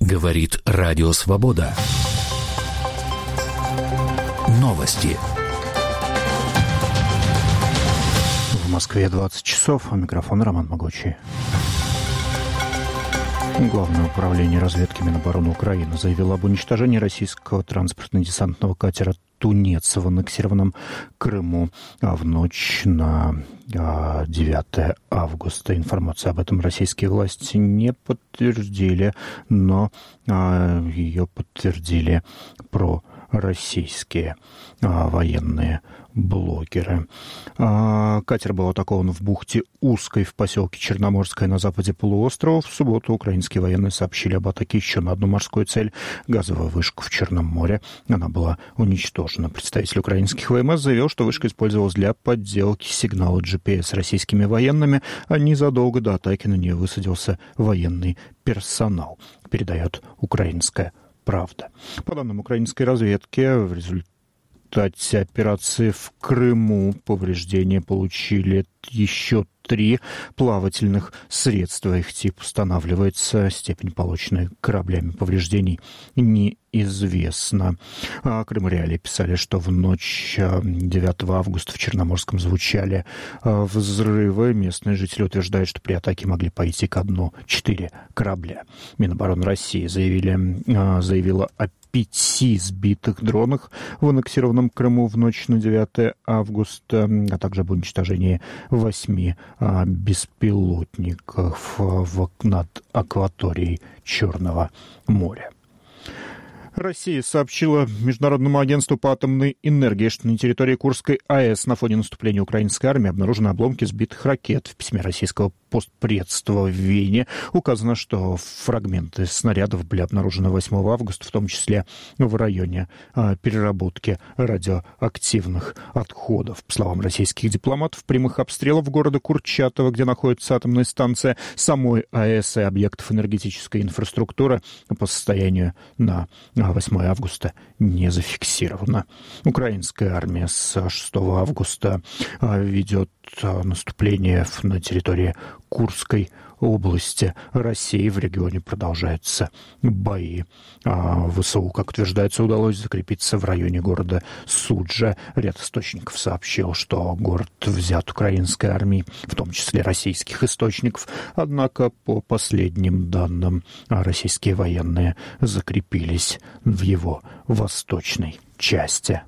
Говорит Радио Свобода. Новости. В Москве 20 часов. У микрофона Роман Могучий. Главное управление разведки Минобороны Украины заявило об уничтожении российского транспортно-десантного катера «Тунец» в аннексированном Крыму в ночь на 9 августа. Информацию об этом российские власти не подтвердили, но ее подтвердили пророссийские военные блогеры. Катер был атакован в бухте Узкой в поселке Черноморское на западе полуострова. В субботу украинские военные сообщили об атаке еще на одну морскую цель — газовую вышку в Черном море. Она была уничтожена. Представитель украинских ВМС заявил, что вышка использовалась для подделки сигнала GPS российскими военными, а незадолго до атаки на нее высадился военный персонал, передает «Украинская правда». По данным украинской разведки, в результате операции в Крыму повреждения получили еще 3 плавательных средства. Их тип устанавливается, степень полученной кораблями повреждений неизвестна. Крымреалии писали, что в ночь 9 августа в Черноморском звучали взрывы. Местные жители утверждают, что при атаке могли пойти ко дну 4 корабля. Минобороны России заявила о 5 сбитых дронах в аннексированном Крыму в ночь на 9 августа, а также об уничтожении 8 беспилотников над акваторией Черного моря. Россия сообщила Международному агентству по атомной энергии, что на территории Курской АЭС на фоне наступления украинской армии обнаружены обломки сбитых ракет. В письме российского постпредства в Вене указано, что фрагменты снарядов были обнаружены 8 августа, в том числе в районе переработки радиоактивных отходов. По словам российских дипломатов, прямых обстрелов города Курчатова, где находится атомная станция, самой АЭС и объектов энергетической инфраструктуры по состоянию на 8 августа не зафиксировано. Украинская армия с 6 августа ведет наступление на территории Курской области России. В регионе продолжаются бои. ВСУ, как утверждается, удалось закрепиться в районе города Суджа. Ряд источников сообщил, что город взят украинской армией, в том числе российских источников. Однако, по последним данным, российские военные закрепились в его восточной части.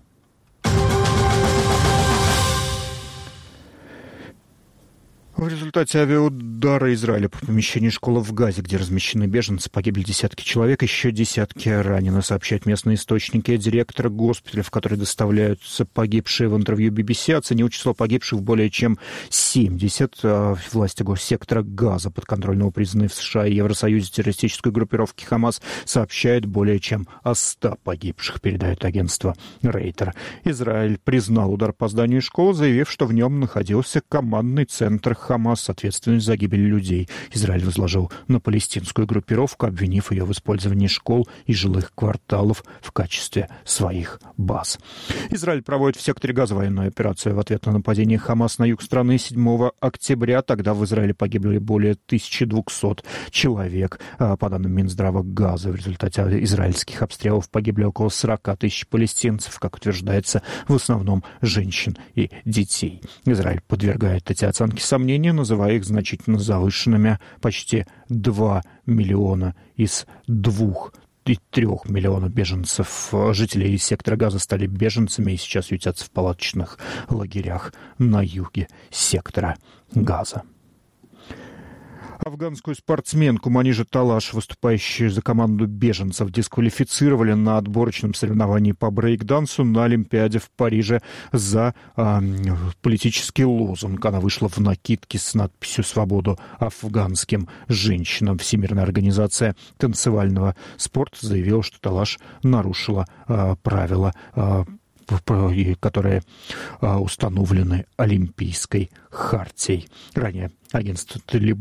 В результате авиаудара Израиля по помещению школы в Газе, где размещены беженцы, погибли десятки человек, еще десятки ранены, сообщают местные источники. Директор госпиталя, в который доставляются погибшие, в интервью BBC оценил число погибших в более чем 70. Власти госсектора Газа, подконтрольного признанной в США и Евросоюзе террористической группировки «Хамас», сообщают более чем о 100 погибших, передает агентство Рейтер. Израиль признал удар по зданию школы, заявив, что в нем находился командный центр Хамас, ответственность за гибель людей. Израиль возложил на палестинскую группировку, обвинив ее в использовании школ и жилых кварталов в качестве своих баз. Израиль проводит в секторе Газа военную операцию в ответ на нападение Хамас на юг страны 7 октября. Тогда в Израиле погибли более 1200 человек. По данным Минздрава Газа, в результате израильских обстрелов погибли около 40 тысяч палестинцев, как утверждается, в основном женщин и детей. Израиль подвергает эти оценки сомнению, называя их значительно завышенными. Почти 2 миллиона из 2,3 миллионов беженцев, жителей из сектора Газа, стали беженцами и сейчас ютятся в палаточных лагерях на юге сектора Газа. Афганскую спортсменку Манижа Талаш, выступающую за команду беженцев, дисквалифицировали на отборочном соревновании по брейк-дансу на Олимпиаде в Париже за политический лозунг. Она вышла в накидке с надписью «Свободу афганским женщинам». Всемирная организация танцевального спорта заявила, что Талаш нарушила правила, которые установлены Олимпийской хартией. Ранее агентство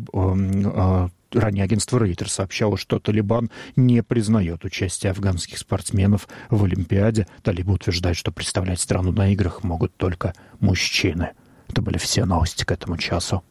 Рейтер сообщало, что Талибан не признает участие афганских спортсменов в Олимпиаде. Талибы утверждают, что представлять страну на играх могут только мужчины. Это были все новости к этому часу.